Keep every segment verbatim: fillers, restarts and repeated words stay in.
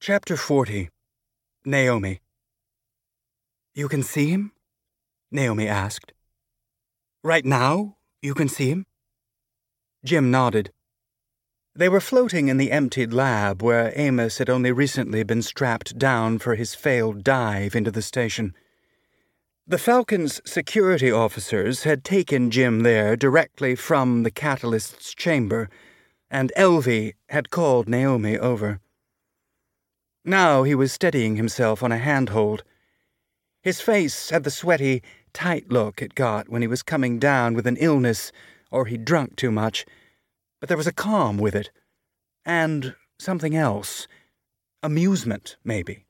Chapter forty. Naomi. "You can see him?" Naomi asked. "Right now, you can see him?" Jim nodded. They were floating in the emptied lab where Amos had only recently been strapped down for his failed dive into the station. The Falcon's security officers had taken Jim there directly from the catalyst's chamber, and Elvie had called Naomi over. Now he was steadying himself on a handhold. His face had the sweaty, tight look it got when he was coming down with an illness or he'd drunk too much, but there was a calm with it. And something else. Amusement, maybe.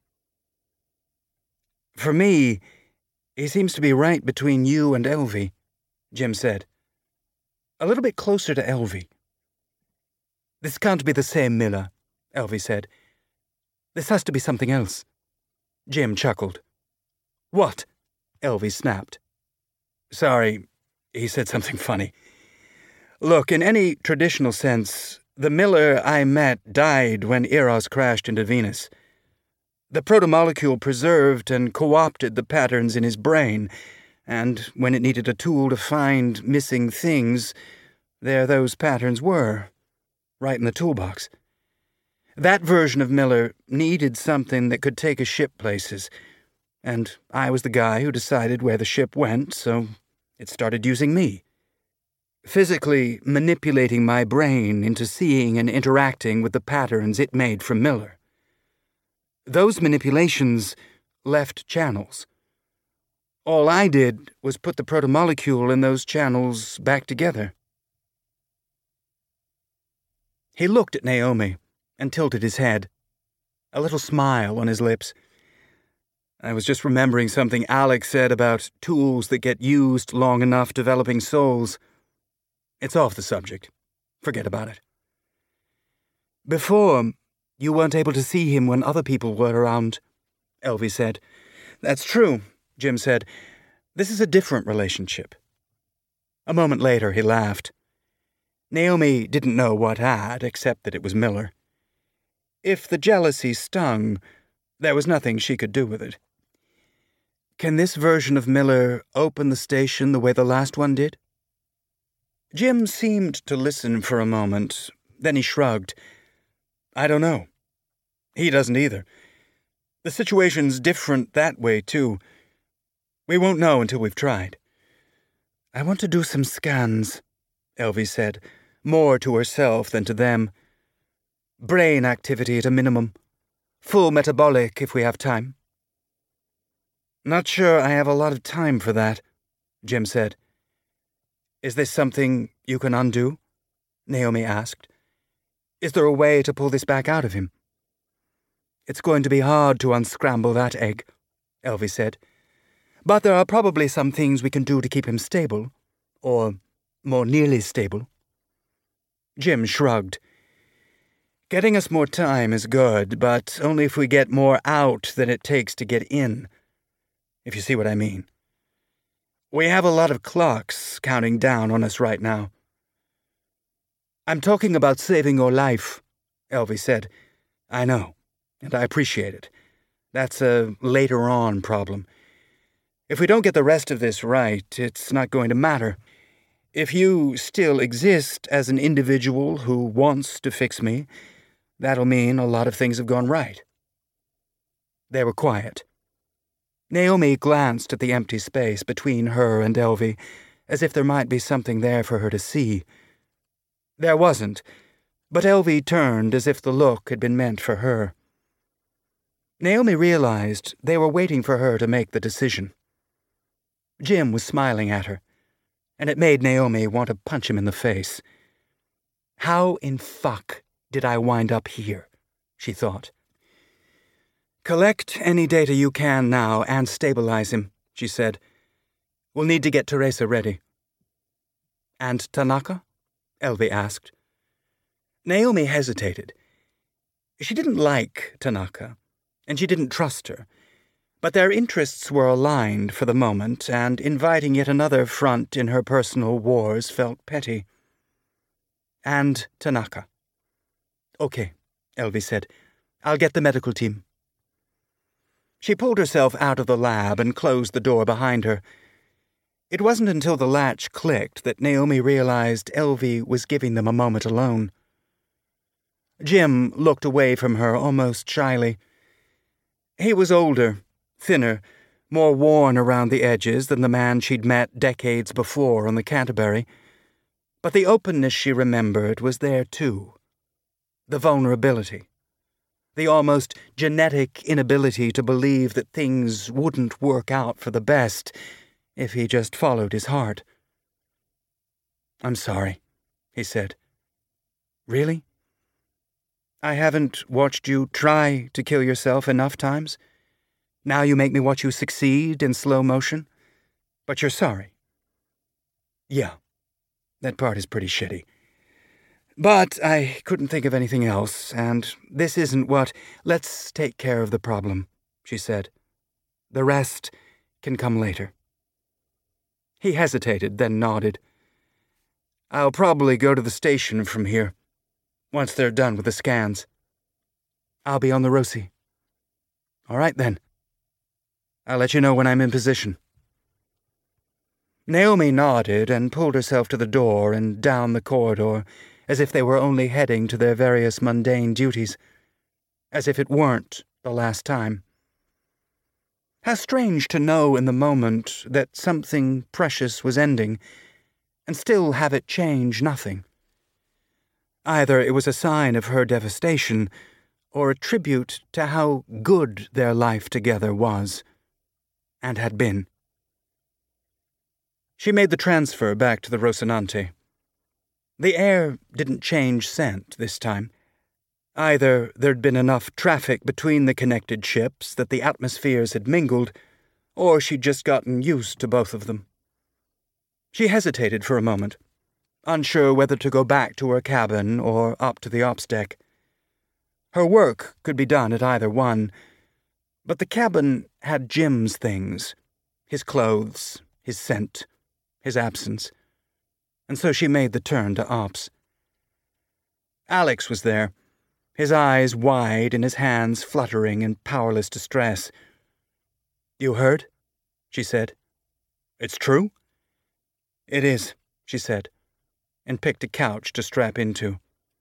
"For me, he seems to be right between you and Elvie," Jim said. "A little bit closer to Elvie." "This can't be the same Miller," Elvie said. "This has to be something else." Jim chuckled. "What?" Elvie snapped. "Sorry," he said something funny. "Look, in any traditional sense, the Miller I met died when Eros crashed into Venus. The protomolecule preserved and co-opted the patterns in his brain, and when it needed a tool to find missing things, there those patterns were, right in the toolbox. That version of Miller needed something that could take a ship places, and I was the guy who decided where the ship went, so it started using me. Physically manipulating my brain into seeing and interacting with the patterns it made from Miller. Those manipulations left channels. All I did was put the protomolecule in those channels back together." He looked at Naomi and tilted his head, a little smile on his lips. "I was just remembering something Alex said about tools that get used long enough developing souls. It's off the subject. Forget about it." "Before, you weren't able to see him when other people were around," Elvie said. "That's true," Jim said. "This is a different relationship." A moment later, he laughed. Naomi didn't know what had, except that it was Miller. If the jealousy stung, there was nothing she could do with it. "Can this version of Miller open the station the way the last one did?" Jim seemed to listen for a moment, then he shrugged. "I don't know. He doesn't either. The situation's different that way, too. We won't know until we've tried." "I want to do some scans," Elvie said, more to herself than to them. "Brain activity at a minimum. Full metabolic if we have time." "Not sure I have a lot of time for that," Jim said. "Is this something you can undo?" Naomi asked. "Is there a way to pull this back out of him?" "It's going to be hard to unscramble that egg," Elvie said. "But there are probably some things we can do to keep him stable, or more nearly stable." Jim shrugged. "Getting us more time is good, but only if we get more out than it takes to get in, if you see what I mean. We have a lot of clocks counting down on us right now." "I'm talking about saving your life," Elvie said. "I know, and I appreciate it. That's a later-on problem. If we don't get the rest of this right, it's not going to matter. If you still exist as an individual who wants to fix me, that'll mean a lot of things have gone right." They were quiet. Naomi glanced at the empty space between her and Elvie, as if there might be something there for her to see. There wasn't, but Elvie turned as if the look had been meant for her. Naomi realized they were waiting for her to make the decision. Jim was smiling at her, and it made Naomi want to punch him in the face. "How in fuck did I wind up here?" she thought. "Collect any data you can now and stabilize him," she said. "We'll need to get Teresa ready." "And Tanaka?" Elvie asked. Naomi hesitated. She didn't like Tanaka, and she didn't trust her, but their interests were aligned for the moment, and inviting yet another front in her personal wars felt petty. "And Tanaka." "Okay," Elvie said. I'll get the medical team. She pulled herself out of the lab and closed the door behind her. It wasn't until the latch clicked that Naomi realized Elvie was giving them a moment alone. Jim looked away from her almost shyly. He was older, thinner, more worn around the edges than the man she'd met decades before on the Canterbury, but the openness she remembered was there too. The vulnerability. The almost genetic inability to believe that things wouldn't work out for the best if he just followed his heart. "I'm sorry," he said. "Really? I haven't watched you try to kill yourself enough times. Now you make me watch you succeed in slow motion. But you're sorry." "Yeah, that part is pretty shitty. But I couldn't think of anything else, and this isn't what—" "Let's take care of the problem," she said. "The rest can come later." He hesitated, then nodded. "I'll probably go to the station from here, once they're done with the scans. I'll be on the Rosie." "All right, then. I'll let you know when I'm in position." Naomi nodded and pulled herself to the door and down the corridor, as if they were only heading to their various mundane duties, as if it weren't the last time. How strange to know in the moment that something precious was ending, and still have it change nothing. Either it was a sign of her devastation, or a tribute to how good their life together was, and had been. She made the transfer back to the Rocinante. The air didn't change scent this time. Either there'd been enough traffic between the connected ships that the atmospheres had mingled, or she'd just gotten used to both of them. She hesitated for a moment, unsure whether to go back to her cabin or up to the ops deck. Her work could be done at either one, but the cabin had Jim's things, his clothes, his scent, his absence, and so she made the turn to ops. Alex was there, his eyes wide and his hands fluttering in powerless distress. "You heard?" she said. "It's true?" "It is," she said, and picked a couch to strap into.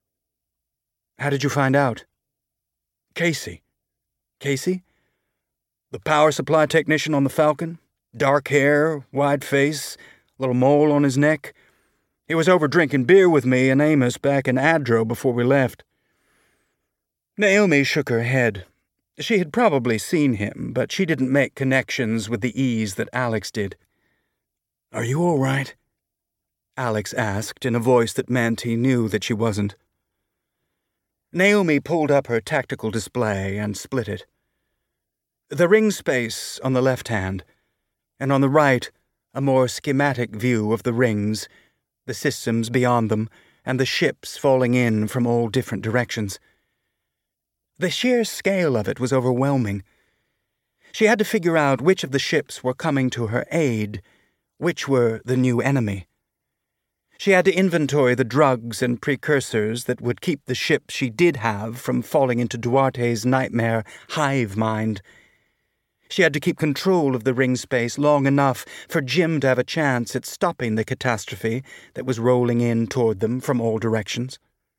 "How did you find out?" "Casey." "Casey?" "The power supply technician on the Falcon. Dark hair, wide face, little mole on his neck. He was over drinking beer with me and Amos back in Adro before we left." Naomi shook her head. She had probably seen him, but she didn't make connections with the ease that Alex did. "Are you all right?" Alex asked in a voice that meant he knew that she wasn't. Naomi pulled up her tactical display and split it. The ring space on the left hand, and on the right a more schematic view of the rings, the systems beyond them, and the ships falling in from all different directions. The sheer scale of it was overwhelming. She had to figure out which of the ships were coming to her aid, which were the new enemy. She had to inventory the drugs and precursors that would keep the ship she did have from falling into Duarte's nightmare hive mind. She had to keep control of the ring space long enough for Jim to have a chance at stopping the catastrophe that was rolling in toward them from all directions.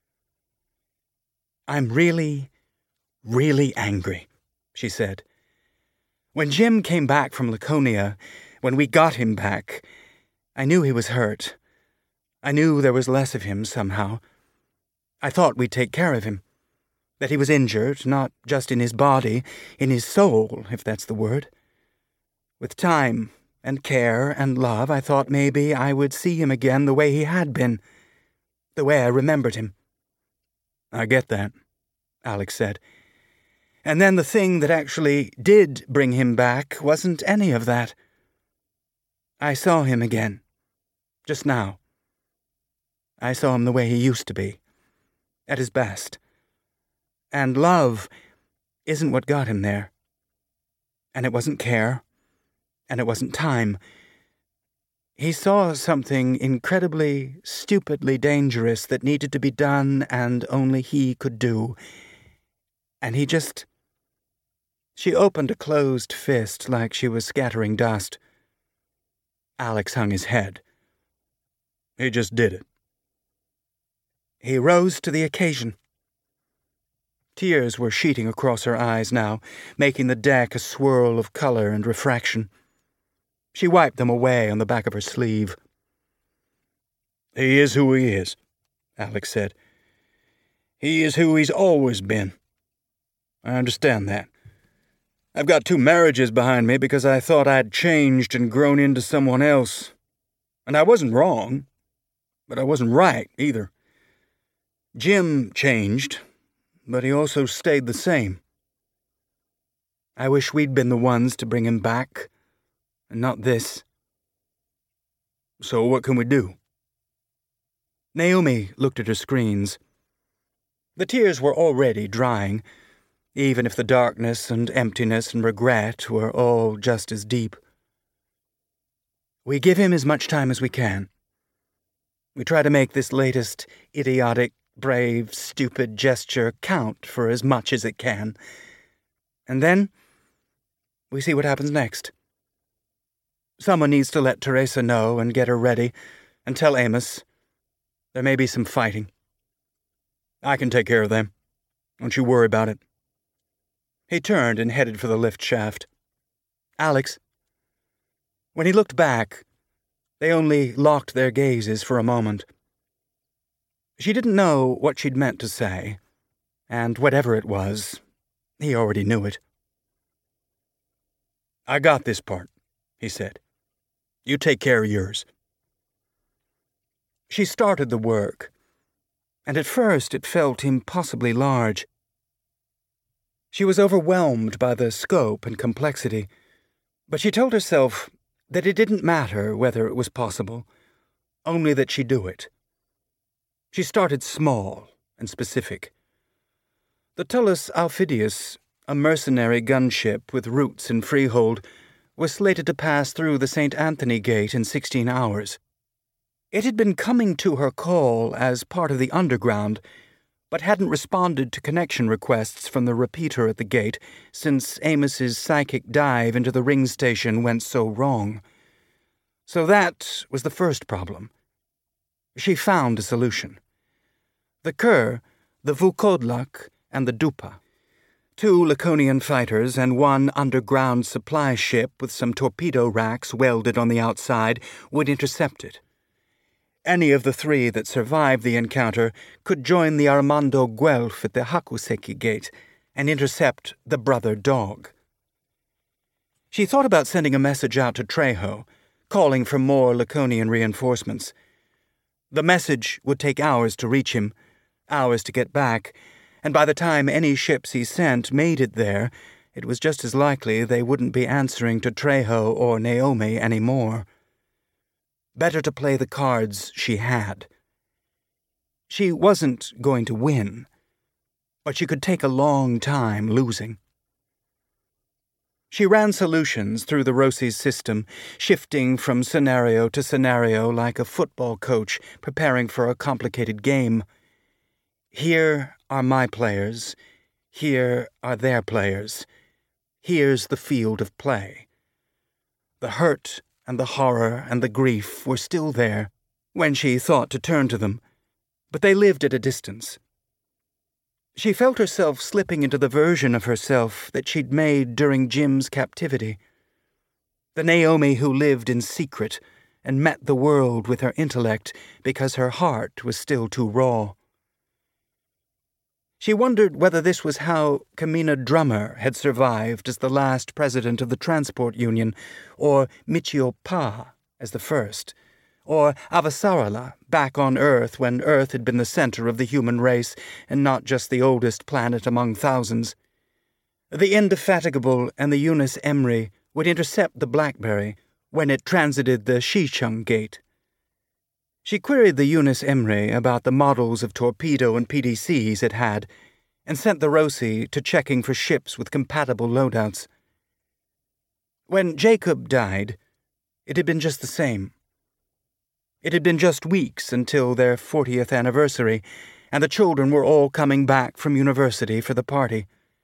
"I'm really, really angry," she said. "When Jim came back from Laconia, when we got him back, I knew he was hurt. I knew there was less of him somehow. I thought we'd take care of him. That he was injured, not just in his body, in his soul, if that's the word. With time and care and love, I thought maybe I would see him again the way he had been, the way I remembered him." "I get that," Alex said. "And then the thing that actually did bring him back wasn't any of that. I saw him again, just now. I saw him the way he used to be, at his best. And love isn't what got him there. And it wasn't care, and it wasn't time. He saw something incredibly, stupidly dangerous that needed to be done and only he could do. And he just... She opened a closed fist like she was scattering dust. Alex hung his head. He just did it. He rose to the occasion. Tears were sheeting across her eyes now, making the deck a swirl of color and refraction. She wiped them away on the back of her sleeve. He is who he is, Alex said. He is who he's always been. I understand that. I've got two marriages behind me because I thought I'd changed and grown into someone else. And I wasn't wrong, but I wasn't right either. Jim changed, but he also stayed the same. I wish we'd been the ones to bring him back, and not this. So what can we do? Naomi looked at her screens. The tears were already drying, even if the darkness and emptiness and regret were all just as deep. We give him as much time as we can. We try to make this latest idiotic, brave, stupid gesture count for as much as it can. And then we see what happens next. Someone needs to let Teresa know and get her ready, and tell Amos. There may be some fighting. I can take care of them. Don't you worry about it. He turned and headed for the lift shaft. Alex. When he looked back, they only locked their gazes for a moment. She didn't know what she'd meant to say, and whatever it was, he already knew it. I got this part, he said. You take care of yours. She started the work, and at first it felt impossibly large. She was overwhelmed by the scope and complexity, but she told herself that it didn't matter whether it was possible, only that she'd do it. She started small and specific. The Tullus Aufidius, a mercenary gunship with roots in Freehold, was slated to pass through the Saint Anthony Gate in sixteen hours. It had been coming to her call as part of the underground, but hadn't responded to connection requests from the repeater at the gate since Amos's psychic dive into the ring station went so wrong. So that was the first problem. She found a solution. The Kerr, the Vukodlak, and the Dupa. Two Laconian fighters and one underground supply ship with some torpedo racks welded on the outside would intercept it. Any of the three that survived the encounter could join the Armando Guelph at the Hakuseki Gate and intercept the brother dog. She thought about sending a message out to Trejo, calling for more Laconian reinforcements. The message would take hours to reach him, hours to get back, and by the time any ships he sent made it there, it was just as likely they wouldn't be answering to Trejo or Naomi anymore. Better to play the cards she had. She wasn't going to win, but she could take a long time losing. She ran solutions through the Rossi's system, shifting from scenario to scenario like a football coach preparing for a complicated game. Here are my players. Here are their players. Here's the field of play. The hurt and the horror and the grief were still there when she thought to turn to them, but they lived at a distance. She felt herself slipping into the version of herself that she'd made during Jim's captivity. The Naomi who lived in secret and met the world with her intellect because her heart was still too raw. She wondered whether this was how Kamina Drummer had survived as the last president of the Transport Union, or Michio Pa as the first, or Avasarala back on Earth when Earth had been the center of the human race and not just the oldest planet among thousands. The Indefatigable and the Eunice Emery would intercept the Blackberry when it transited the Shichung Gate. She queried the Eunice Emery about the models of torpedo and P D Cs it had, and sent the Rossi to checking for ships with compatible loadouts. When Jacob died, it had been just the same. It had been just weeks until their fortieth anniversary, and the children were all coming back from university for the party.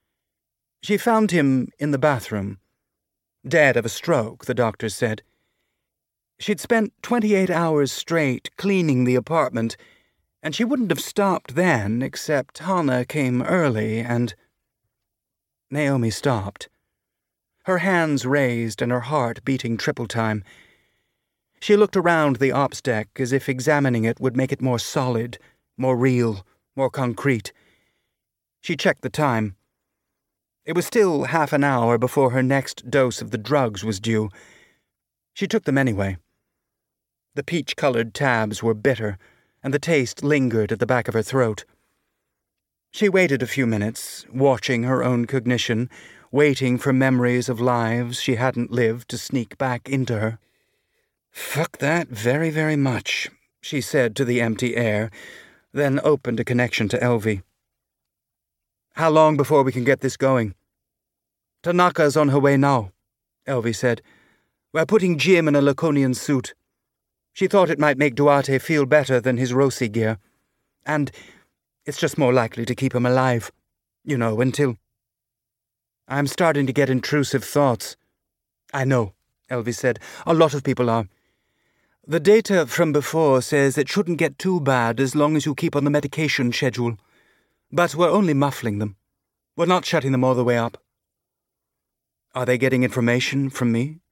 She found him in the bathroom, dead of a stroke, the doctors said. She'd spent twenty-eight hours straight cleaning the apartment, and she wouldn't have stopped then, except Hannah came early and... Naomi stopped, her hands raised and her heart beating triple time. She looked around the ops deck as if examining it would make it more solid, more real, more concrete. She checked the time. It was still half an hour before her next dose of the drugs was due. She took them anyway. The peach-colored tabs were bitter, and the taste lingered at the back of her throat. She waited a few minutes, watching her own cognition, waiting for memories of lives she hadn't lived to sneak back into her. "Fuck that very, very much," she said to the empty air, then opened a connection to Elvie. "How long before we can get this going?" "Tanaka's on her way now," Elvie said. "We're putting Jim in a Laconian suit. She thought it might make Duarte feel better than his Roci gear. And it's just more likely to keep him alive. You know, until... I'm starting to get intrusive thoughts." "I know," Elvie said. "A lot of people are. The data from before says it shouldn't get too bad as long as you keep on the medication schedule. But we're only muffling them. We're not shutting them all the way up." "Are they getting information from me?"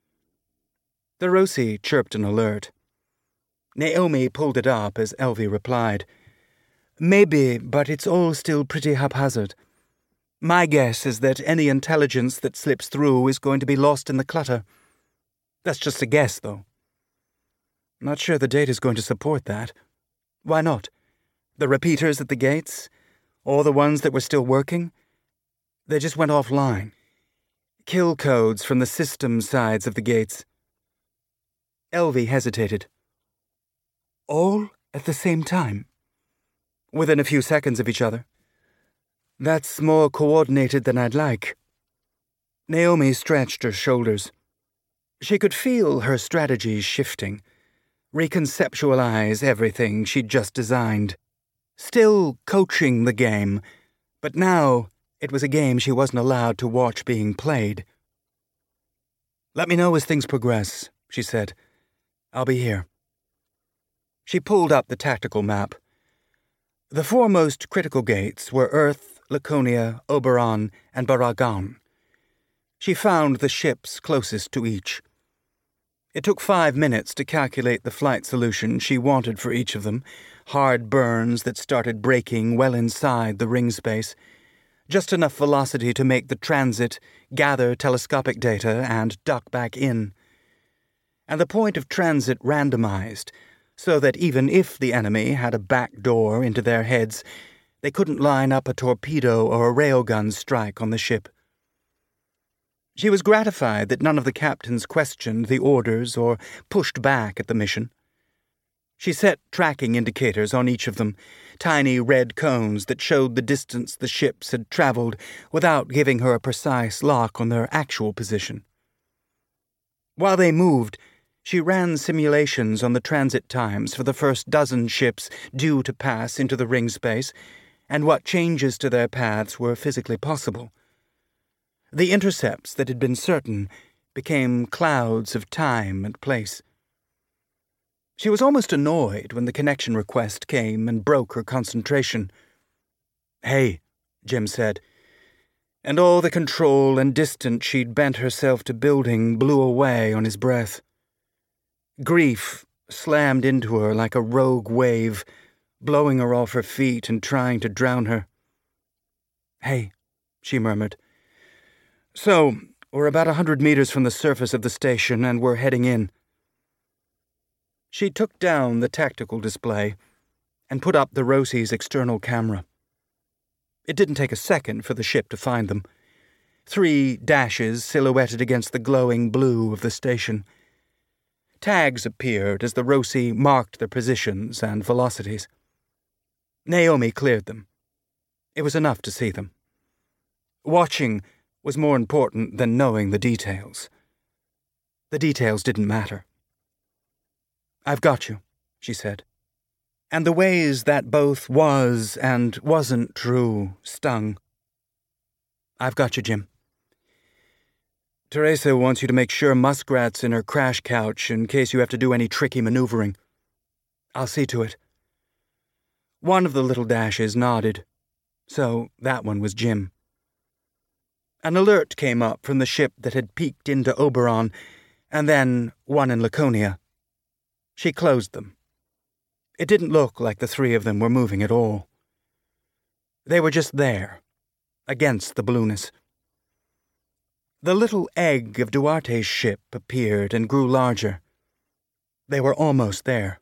The Roci chirped an alert. Naomi pulled it up as Elvie replied. "Maybe, but it's all still pretty haphazard. My guess is that any intelligence that slips through is going to be lost in the clutter. That's just a guess, though. Not sure the data's going to support that. Why not? The repeaters at the gates? Or the ones that were still working? They just went offline. Kill codes from the system sides of the gates." Elvie hesitated. "All at the same time? Within a few seconds of each other? That's more coordinated than I'd like." Naomi stretched her shoulders. She could feel her strategies shifting, reconceptualize everything she'd just designed. Still coaching the game, but now it was a game she wasn't allowed to watch being played. "Let me know as things progress," she said. "I'll be here." She pulled up the tactical map. The foremost critical gates were Earth, Laconia, Oberon, and Baragon. She found the ships closest to each. It took five minutes to calculate the flight solution she wanted for each of them, hard burns that started breaking well inside the ring space, just enough velocity to make the transit gather telescopic data and duck back in. And the point of transit randomized, so that even if the enemy had a back door into their heads, they couldn't line up a torpedo or a railgun strike on the ship. She was gratified that none of the captains questioned the orders or pushed back at the mission. She set tracking indicators on each of them, tiny red cones that showed the distance the ships had traveled without giving her a precise lock on their actual position. While they moved, she ran simulations on the transit times for the first dozen ships due to pass into the ring space and what changes to their paths were physically possible. The intercepts that had been certain became clouds of time and place. She was almost annoyed when the connection request came and broke her concentration. "Hey," Jim said, and all the control and distance she'd bent herself to building blew away on his breath. Grief slammed into her like a rogue wave, blowing her off her feet and trying to drown her. "Hey," she murmured. "So, we're about a hundred meters from the surface of the station and we're heading in." She took down the tactical display and put up the Roci's external camera. It didn't take a second for the ship to find them. Three dashes silhouetted against the glowing blue of the station. Tags appeared as the Roci marked their positions and velocities. Naomi cleared them. It was enough to see them. Watching was more important than knowing the details. The details didn't matter. "I've got you," she said. And the ways that both was and wasn't true stung. I've got you, Jim. Teresa wants you to make sure Muskrat's in her crash couch in case you have to do any tricky maneuvering. I'll see to it. One of the little dashes nodded, so that one was Jim. An alert came up from the ship that had peeked into Oberon, and then one in Laconia. She closed them. It didn't look like the three of them were moving at all. They were just there, against the blueness. The little egg of Duarte's ship appeared and grew larger. They were almost there.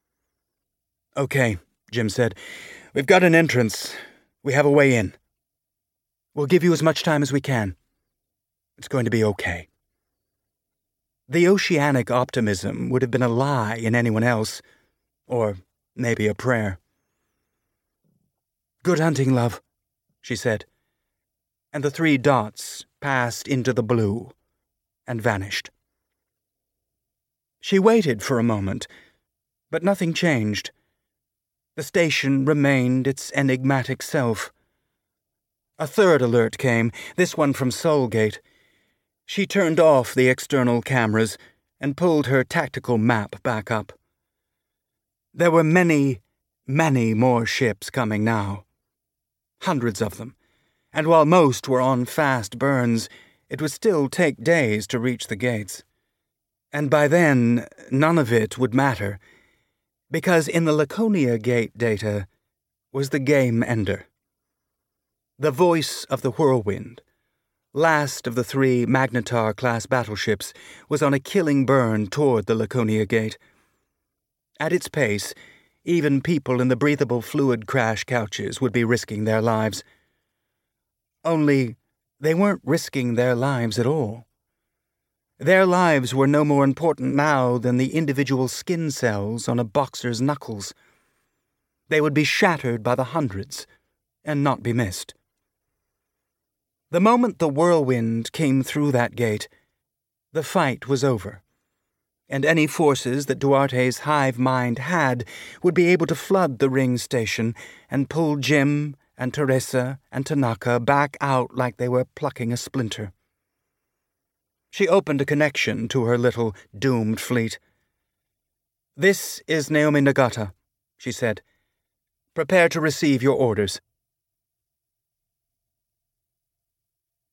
Okay, Jim said. We've got an entrance. We have a way in. We'll give you as much time as we can. It's going to be okay. The oceanic optimism would have been a lie in anyone else, or maybe a prayer. Good hunting, love, she said, and the three dots passed into the blue and vanished. She waited for a moment, but nothing changed. The station remained its enigmatic self. A third alert came, this one from Soulgate. She turned off the external cameras and pulled her tactical map back up. There were many, many more ships coming now. Hundreds of them. And while most were on fast burns, it would still take days to reach the gates. And by then, none of it would matter, because in the Laconia Gate data was the game ender. The voice of the Whirlwind, last of the three Magnetar-class battleships, was on a killing burn toward the Laconia Gate. At its pace, even people in the breathable fluid crash couches would be risking their lives. Only, they weren't risking their lives at all. Their lives were no more important now than the individual skin cells on a boxer's knuckles. They would be shattered by the hundreds, and not be missed. The moment the Whirlwind came through that gate, the fight was over, and any forces that Duarte's hive mind had would be able to flood the ring station and pull Jim and Teresa and Tanaka back out like they were plucking a splinter. She opened a connection to her little doomed fleet. "This is Naomi Nagata," she said. "Prepare to receive your orders."